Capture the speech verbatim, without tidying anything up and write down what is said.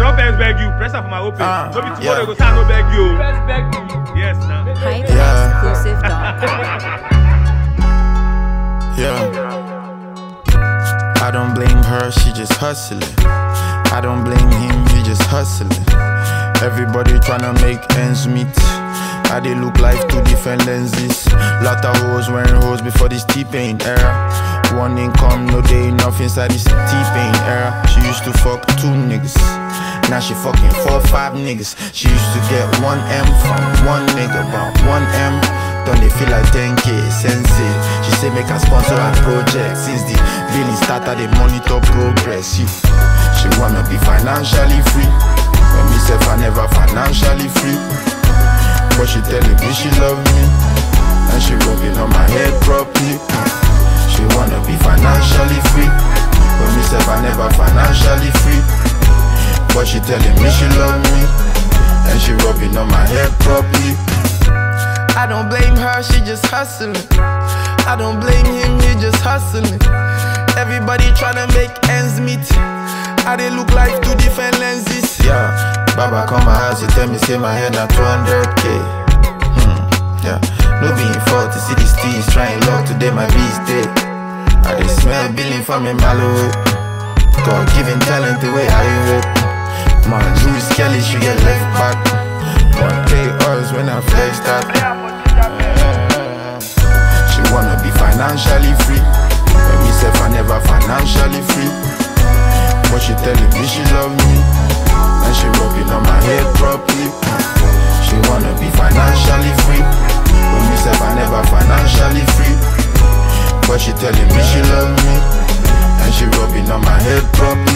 don't first beg you. Press up for my open. Uh, Maybe tomorrow yeah. you go start no beg you. First beg me. Yes, now. Hype Yeah. exclusive dot com. Yeah. I don't blame her, she just hustling. I don't blame him, he just hustling. Everybody tryna make ends meet. I they look like two different lenses. Lot of hoes wearing hoes before this T-Pain era. One income, no day enough inside this T-Pain era. She used to fuck two niggas. Now she fucking four, five niggas. She used to get one M from one nigga, but one M don't they feel like ten K, sensei. She say make her sponsor her project. Since the billing started, they monitor progress. She, she wanna be financially free. When me say I never financially free. But she telling me she love me, and she rubbing on my head properly. She wanna be financially free. When me say I never financially free. But she telling me she love me, and she rubbing on my head properly. I don't blame her, she just hustling. I don't blame him, he just hustling. Everybody tryna make ends meet. I they look like two different lenses. Yeah, Baba come my house, you tell me say my head at two hundred K. Hmm, yeah, no being fault to see these thieves trying luck today, my beast day. I they smell billing from me mallow. God giving talent the way I rip. My Louis Kelly, she get left back. One pay us when I flex that. She wanna be financially free. When me say I never financially free. But she telling me she love me, and she rubbing on my head properly. She wanna be financially free. When me say I never financially free. But she telling me she love me, and she rubbing on my head properly.